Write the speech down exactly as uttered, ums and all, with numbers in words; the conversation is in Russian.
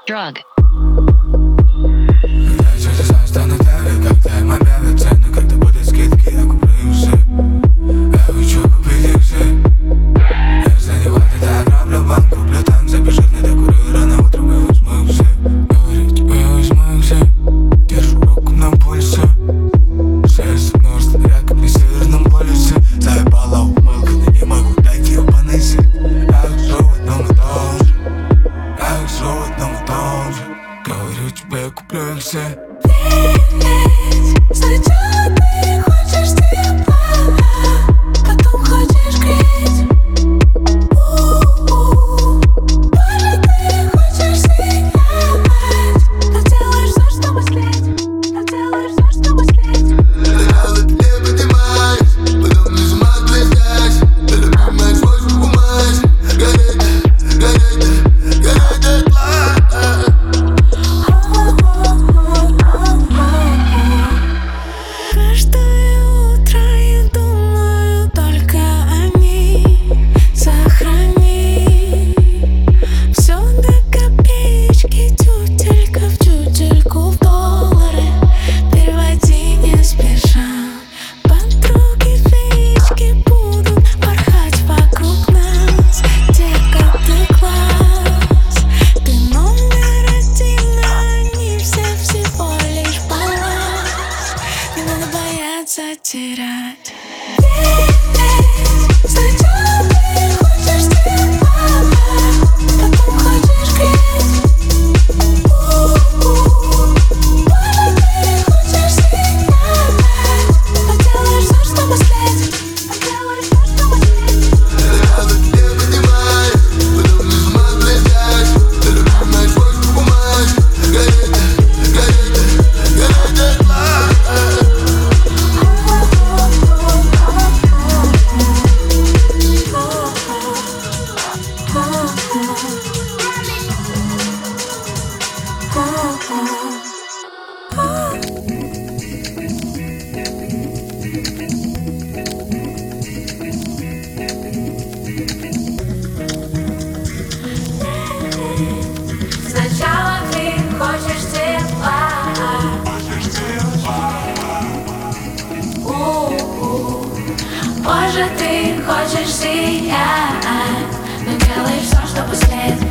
Drug. Я чуть знаю, что на тебе, когда им объявят цены, когда будут скидки, я куплю их все. Я хочу купить их все. Если не хватит, я ограблю банк, куплю танк, запиши на докурю, рано утром я возьму их все. Говорить, я возьму их все. Держу руку на пульсе. Шесть множеств, я как на Северном полюсе. Заебала умылка, но не могу дать ебаный сыр. Я хожу в одном и том же. Я хожу в одном и том же. Говорю тебе, я куплю их все. Сначала ты хочешь тепла, потом хочешь греть. У-у-у. Боже, ты хочешь сиять, но делаешь все, чтобы слить, но делаешь все, чтобы слить. Сначала ты не поднимаешь, потом не сама блестясь. Ты любимая свой бумажь. Гореть, гореть, гореть дотла. Каждое утро я думаю только о ней. Сохрани все до копеечки, тютелька в тютельку в доллары. Переводи не спеша. Подруги феечки будут порхать вокруг нас. Детка, ты класс, ты номер один, а они все всего лишь баланс. Не надо бояться терять. Сначала ты хочешь тепла, потом хочешь греть. У-у-у. Боже, ты хочешь сиять, но делаешь все, чтобы слить, но делаешь все, чтобы слить. Сначала ты не поднимаешь, потом не сама блестясь. Ты любимая свой бумажь. Гореть, гореть, гореть дотла. Сначала ты хочешь тепла, У-у. Позже ты хочешь сиять, но делаешь все, чтобы след.